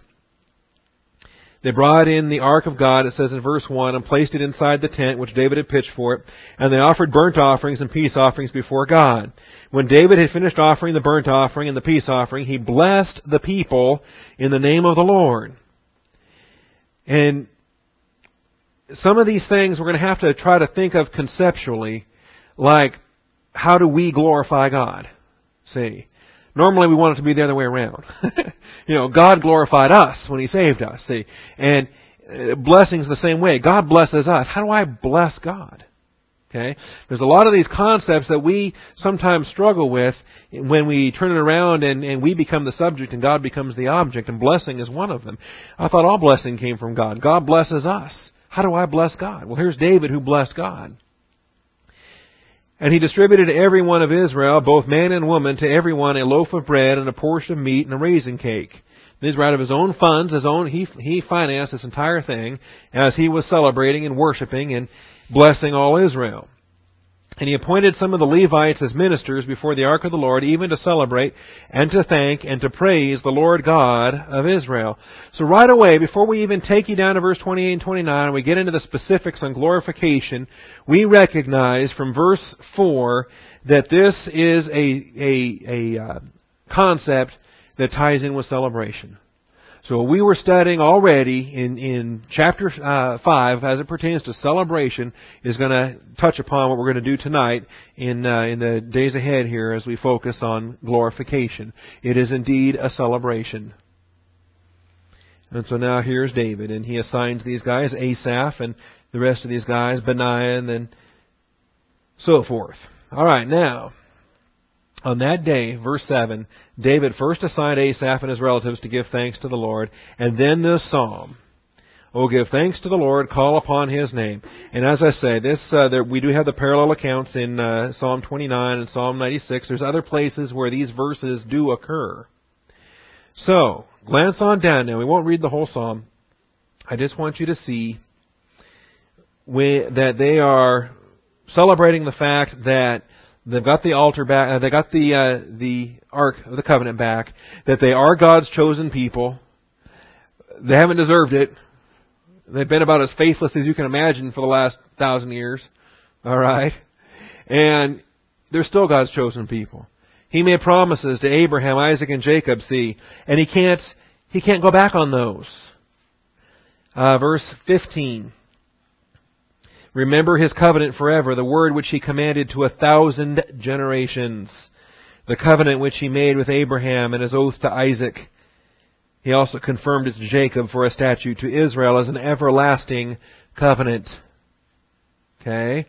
They brought in the ark of God, it says in verse 1, and placed it inside the tent which David had pitched for it, and they offered burnt offerings and peace offerings before God. When David had finished offering the burnt offering and the peace offering, he blessed the people in the name of the Lord. And some of these things we're going to have to try to think of conceptually, like, how do we glorify God? See, normally we want it to be the other way around. God glorified us when He saved us. See, and blessing's the same way. God blesses us. How do I bless God? Okay, there's a lot of these concepts that we sometimes struggle with when we turn it around and we become the subject and God becomes the object, and blessing is one of them. I thought all blessing came from God. God blesses us. How do I bless God? Well, here's David who blessed God. And he distributed to every one of Israel, both man and woman, to every one a loaf of bread and a portion of meat and a raisin cake. These were out of his own funds, he financed this entire thing as he was celebrating and worshiping and blessing all Israel. And he appointed some of the Levites as ministers before the ark of the Lord, even to celebrate and to thank and to praise the Lord God of Israel. So right away, before we even take you down to verse 28 and 29, we get into the specifics on glorification, we recognize from verse 4 that this is a concept that ties in with celebration. So we were studying already in chapter 5 as it pertains to celebration is going to touch upon what we're going to do tonight in the days ahead here as we focus on glorification. It is indeed a celebration. And so now here's David, and he assigns these guys, Asaph and the rest of these guys, Benaiah, and then so forth. All right, now, on that day, verse 7, David first assigned Asaph and his relatives to give thanks to the Lord, and then this psalm. Oh, give thanks to the Lord, call upon His name. And as I say, we do have the parallel accounts in Psalm 29 and Psalm 96. There's other places where these verses do occur. So, glance on down now. We won't read the whole psalm. I just want you to see that they are celebrating the fact that they've got the altar back. They got the Ark of the Covenant back. That they are God's chosen people. They haven't deserved it. They've been about as faithless as you can imagine for the last 1,000 years. All right, and they're still God's chosen people. He made promises to Abraham, Isaac, and Jacob. See, and he can't go back on those. Verse 15. Remember His covenant forever, the word which He commanded to 1,000 generations, the covenant which He made with Abraham and His oath to Isaac. He also confirmed it to Jacob for a statute, to Israel as an everlasting covenant. Okay?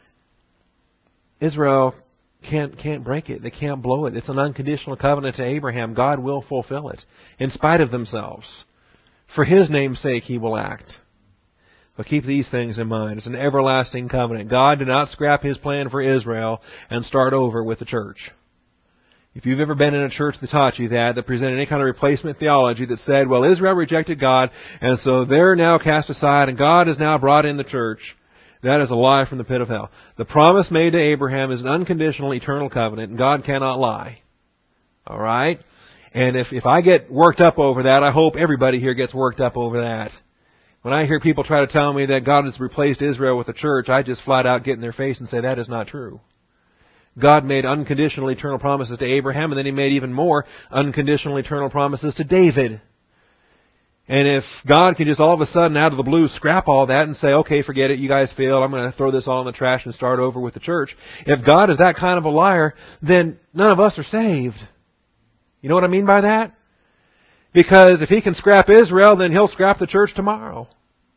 Israel can't break it. They can't blow it. It's an unconditional covenant to Abraham. God will fulfill it in spite of themselves. For His name's sake, He will act. But keep these things in mind. It's an everlasting covenant. God did not scrap His plan for Israel and start over with the church. If you've ever been in a church that taught you that presented any kind of replacement theology that said, well, Israel rejected God, and so they're now cast aside, and God has now brought in the church, that is a lie from the pit of hell. The promise made to Abraham is an unconditional eternal covenant, and God cannot lie. All right? And if I get worked up over that, I hope everybody here gets worked up over that. When I hear people try to tell me that God has replaced Israel with the church, I just flat out get in their face and say that is not true. God made unconditional eternal promises to Abraham, and then He made even more unconditional eternal promises to David. And if God can just all of a sudden, out of the blue, scrap all that and say, okay, forget it, you guys failed, I'm going to throw this all in the trash and start over with the church. If God is that kind of a liar, then none of us are saved. You know what I mean by that? Because if He can scrap Israel, then He'll scrap the church tomorrow.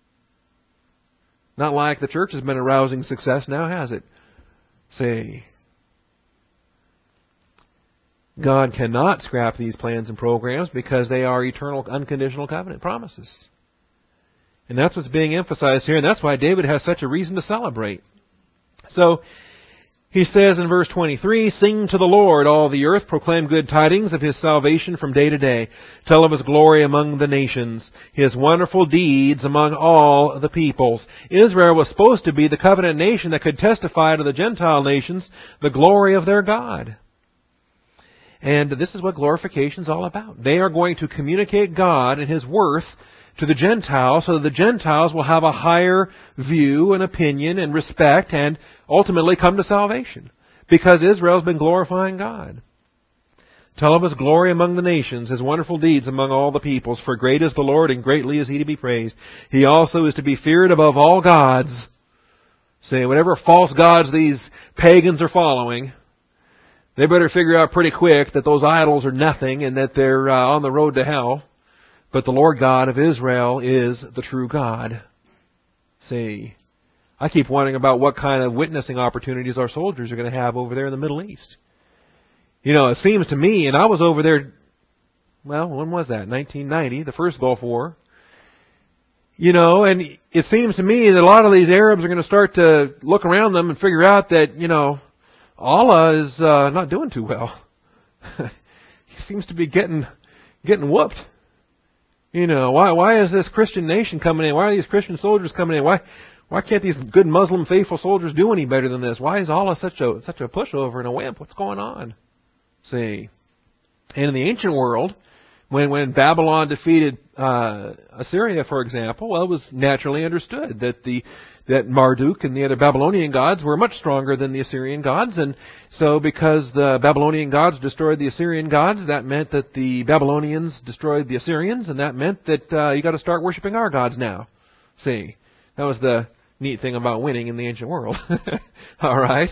Not like the church has been a rousing success now, has it? See, God cannot scrap these plans and programs because they are eternal, unconditional covenant promises. And that's what's being emphasized here, and that's why David has such a reason to celebrate. So, he says in verse 23, "Sing to the Lord, all the earth, proclaim good tidings of His salvation from day to day. Tell of His glory among the nations, His wonderful deeds among all the peoples." Israel was supposed to be the covenant nation that could testify to the Gentile nations the glory of their God. And this is what glorification is all about. They are going to communicate God and His worth to the Gentiles so that the Gentiles will have a higher view and opinion and respect and ultimately come to salvation. Because Israel's been glorifying God. Tell of His glory among the nations, His wonderful deeds among all the peoples. For great is the Lord and greatly is He to be praised. He also is to be feared above all gods. Say, whatever false gods these pagans are following, they better figure out pretty quick that those idols are nothing and that they're on the road to hell. But the Lord God of Israel is the true God. See, I keep wondering about what kind of witnessing opportunities our soldiers are going to have over there in the Middle East. You know, it seems to me, and I was over there, well, when was that? 1990, the first Gulf War. You know, and it seems to me that a lot of these Arabs are going to start to look around them and figure out that, you know, Allah is not doing too well. He seems to be getting whooped. You know, why is this Christian nation coming in? Why are these Christian soldiers coming in? Why can't these good Muslim faithful soldiers do any better than this? Why is Allah such a pushover and a wimp? What's going on? See, and in the ancient world, when Babylon defeated Assyria, for example, well, it was naturally understood that Marduk and the other Babylonian gods were much stronger than the Assyrian gods. And so because the Babylonian gods destroyed the Assyrian gods, that meant that the Babylonians destroyed the Assyrians, and that meant that you got to start worshiping our gods now. See, that was the neat thing about winning in the ancient world. All right.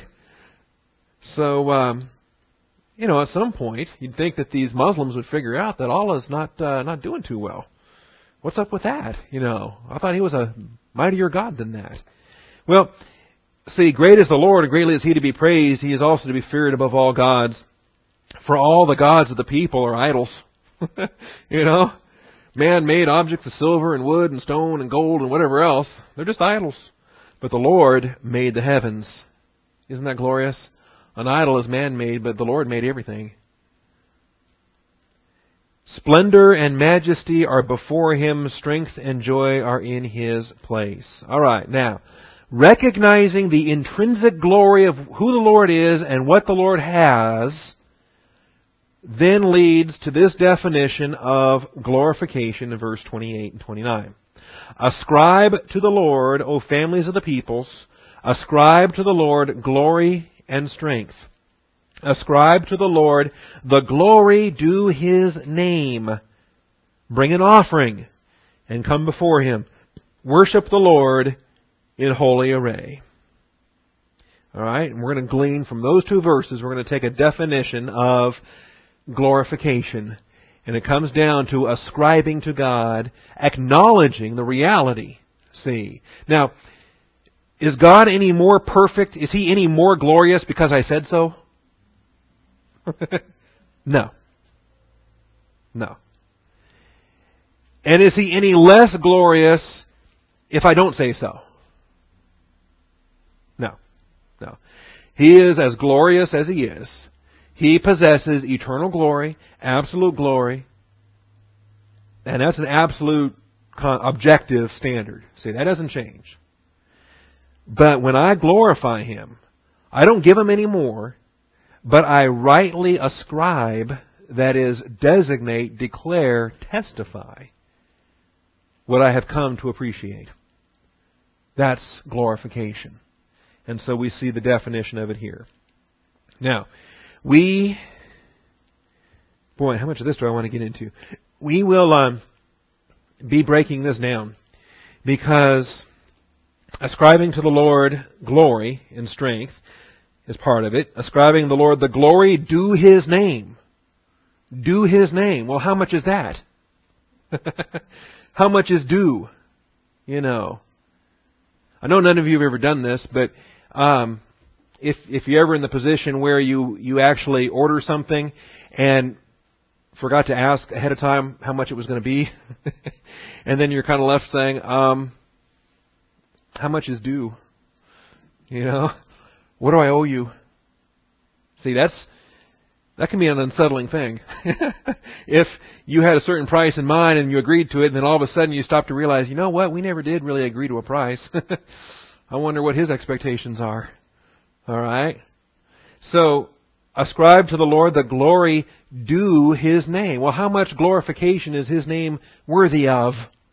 So, you know, at some point, you'd think that these Muslims would figure out that Allah's not doing too well. What's up with that? You know, I thought He was a mightier God than that. Well, see, great is the Lord, and greatly is He to be praised. He is also to be feared above all gods. For all the gods of the people are idols. You know, man-made objects of silver and wood and stone and gold and whatever else. They're just idols. But the Lord made the heavens. Isn't that glorious? An idol is man-made, but the Lord made everything. Splendor and majesty are before Him. Strength and joy are in His place. All right, now, recognizing the intrinsic glory of who the Lord is and what the Lord has, then leads to this definition of glorification in verse 28 and 29. Ascribe to the Lord, O families of the peoples, ascribe to the Lord glory and strength. Ascribe to the Lord the glory due His name. Bring an offering and come before Him. Worship the Lord in holy array. All right, and we're going to glean from those two verses. We're going to take a definition of glorification. And it comes down to ascribing to God, acknowledging the reality. See. Now, is God any more perfect? Is He any more glorious because I said so? No. No. And is He any less glorious if I don't say so? No. No. He is as glorious as He is. He possesses eternal glory, absolute glory, and that's an absolute objective standard. See, that doesn't change. But when I glorify Him, I don't give Him any more, but I rightly ascribe, that is, designate, declare, testify what I have come to appreciate. That's glorification. And so we see the definition of it here. Now, how much of this do I want to get into? We will be breaking this down, because ascribing to the Lord glory and strength is part of it. Ascribing the Lord the glory due His name. Due His name. Well, how much is that? How much is due? You know. I know none of you have ever done this, but if you're ever in the position where you actually order something and forgot to ask ahead of time how much it was going to be, and then you're kind of left saying, how much is due? You know, what do I owe you? See, that can be an unsettling thing. If you had a certain price in mind and you agreed to it, and then all of a sudden you stop to realize, you know what, we never did really agree to a price. I wonder what his expectations are. All right? So, ascribe to the Lord the glory due His name. Well, how much glorification is His name worthy of?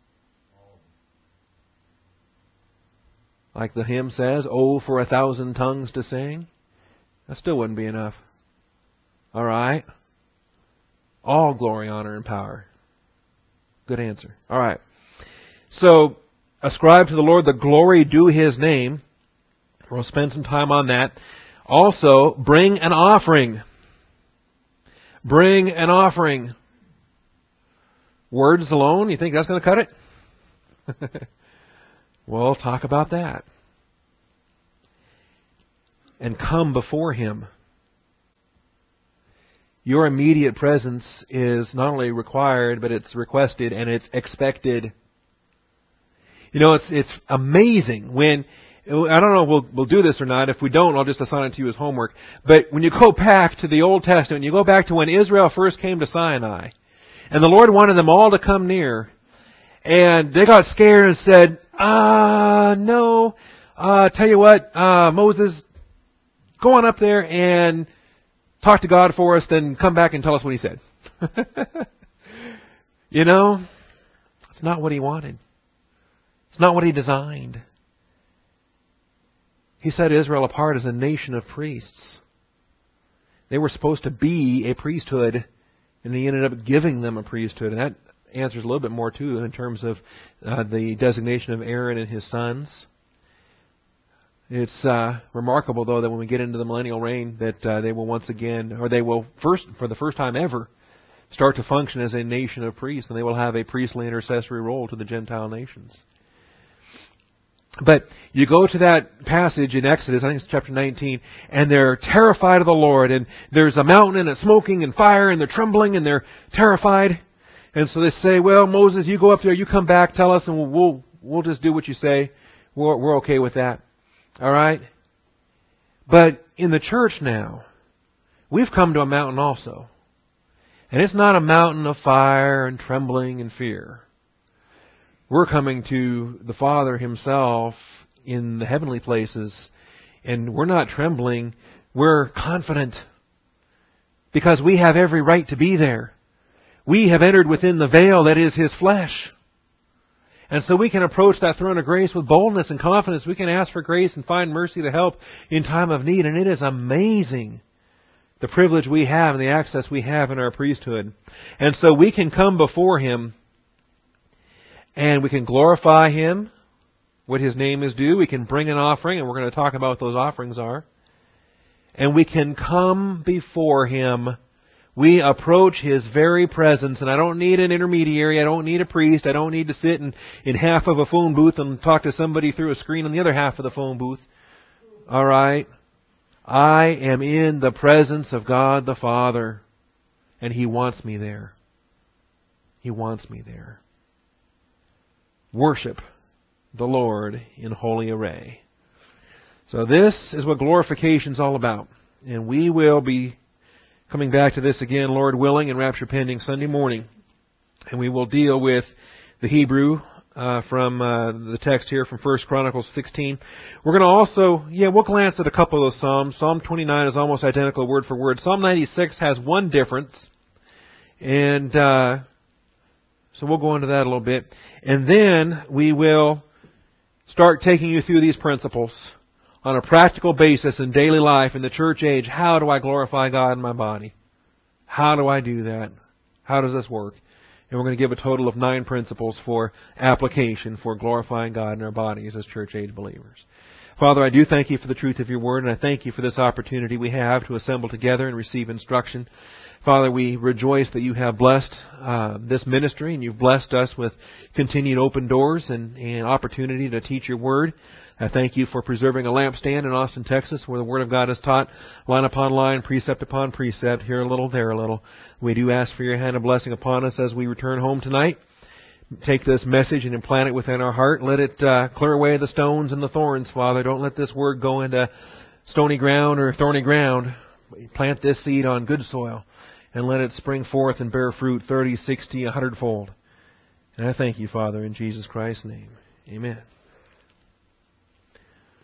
Like the hymn says, "Oh, for 1,000 tongues to sing." That still wouldn't be enough. All right? All glory, honor, and power. Good answer. All right. So, ascribe to the Lord the glory due His name. We'll spend some time on that. Also, bring an offering. Bring an offering. Words alone, you think that's going to cut it? Well, talk about that. And come before Him. Your immediate presence is not only required, but it's requested and it's expected. You know, it's amazing when, I don't know if we'll do this or not. If we don't, I'll just assign it to you as homework. But when you go back to the Old Testament, you go back to when Israel first came to Sinai, and the Lord wanted them all to come near, and they got scared and said, no, tell you what, Moses, go on up there and talk to God for us, then come back and tell us what He said. You know, it's not what He wanted. It's not what He designed. He set Israel apart as a nation of priests. They were supposed to be a priesthood, and He ended up giving them a priesthood. And that answers a little bit more, too, in terms of the designation of Aaron and his sons. It's remarkable, though, that when we get into the millennial reign, that they will once again, or they will for the first time ever, start to function as a nation of priests, and they will have a priestly intercessory role to the Gentile nations. But you go to that passage in Exodus, I think it's chapter 19, and they're terrified of the Lord, and there's a mountain and it's smoking and fire, and they're trembling and they're terrified. And so they say, well, Moses, you go up there, you come back, tell us, and we'll just do what you say. We're okay with that. All right? But in the church now, we've come to a mountain also. And it's not a mountain of fire and trembling and fear. We're coming to the Father Himself in the heavenly places, and we're not trembling. We're confident because we have every right to be there. We have entered within the veil that is His flesh. And so we can approach that throne of grace with boldness and confidence. We can ask for grace and find mercy to help in time of need. And it is amazing the privilege we have and the access we have in our priesthood. And so we can come before Him and we can glorify Him, what His name is due. We can bring an offering, and we're going to talk about what those offerings are. And we can come before Him We approach His very presence, and I don't need an intermediary. I don't need a priest. I don't need to sit in half of a phone booth and talk to somebody through a screen on the other half of the phone booth. All right? I am in the presence of God the Father, and He wants me there. He wants me there. Worship the Lord in holy array. So this is what glorification is all about. And we will be coming back to this again, Lord willing, and rapture pending Sunday morning. And we will deal with the Hebrew from the text here from 1 Chronicles 16. We're going to also, we'll glance at a couple of those Psalms. Psalm 29 is almost identical word for word. Psalm 96 has one difference. And so we'll go into that a little bit. And then we will start taking you through these principles on a practical basis in daily life in the church age. How do I glorify God in my body? How do I do that? How does this work? And we're going to give a total of 9 principles for application for glorifying God in our bodies as church age believers. Father, I do thank You for the truth of Your Word, and I thank You for this opportunity we have to assemble together and receive instruction. Father, we rejoice that You have blessed this ministry, and You've blessed us with continued open doors and opportunity to teach Your Word. I thank You for preserving a lampstand in Austin, Texas, where the Word of God is taught line upon line, precept upon precept, here a little, there a little. We do ask for Your hand of blessing upon us as we return home tonight. Take this message and implant it within our heart. Let it clear away the stones and the thorns, Father. Don't let this Word go into stony ground or thorny ground. Plant this seed on good soil and let it spring forth and bear fruit 30, 60, 100-fold. And I thank You, Father, in Jesus Christ's name. Amen.